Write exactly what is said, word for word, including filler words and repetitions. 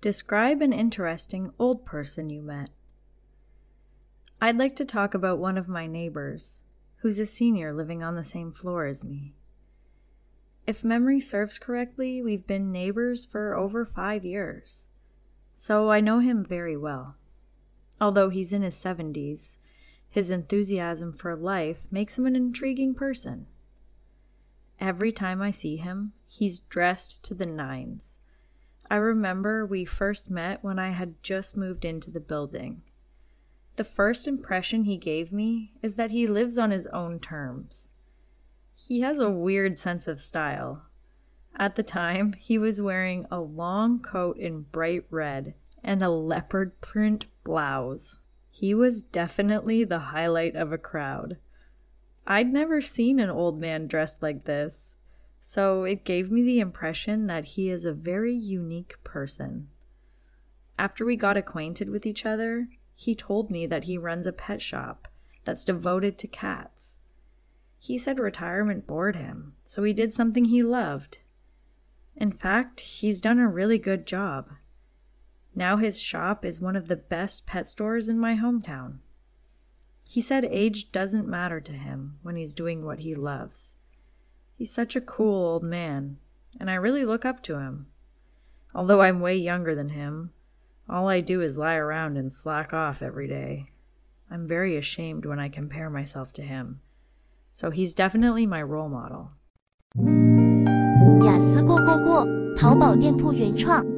Describe an interesting old person you met. I'd like to talk about one of my neighbors, who's a senior living on the same floor as me. If memory serves correctly, we've been neighbors for over five years, so I know him very well. Although he's in his seventies, his enthusiasm for life makes him an intriguing person. Every time I see him, he's dressed to the nines. I remember we first met when I had just moved into the building. The first impression he gave me is that he lives on his own terms. He has a weird sense of style. At the time, he was wearing a long coat in bright red and a leopard print blouse. He was definitely the highlight of a crowd. I'd never seen an old man dressed like this, so it gave me the impression that he is a very unique person. After we got acquainted with each other, he told me that he runs a pet shop that's devoted to cats. He said retirement bored him, so he did something he loved. In fact, he's done a really good job. Now his shop is one of the best pet stores in my hometown. He said age doesn't matter to him when he's doing what he loves. He's such a cool old man, and I really look up to him. Although I'm way younger than him, all I do is lie around and slack off every day. I'm very ashamed when I compare myself to him. So he's definitely my role model. 雅思过过过，淘宝店铺原创。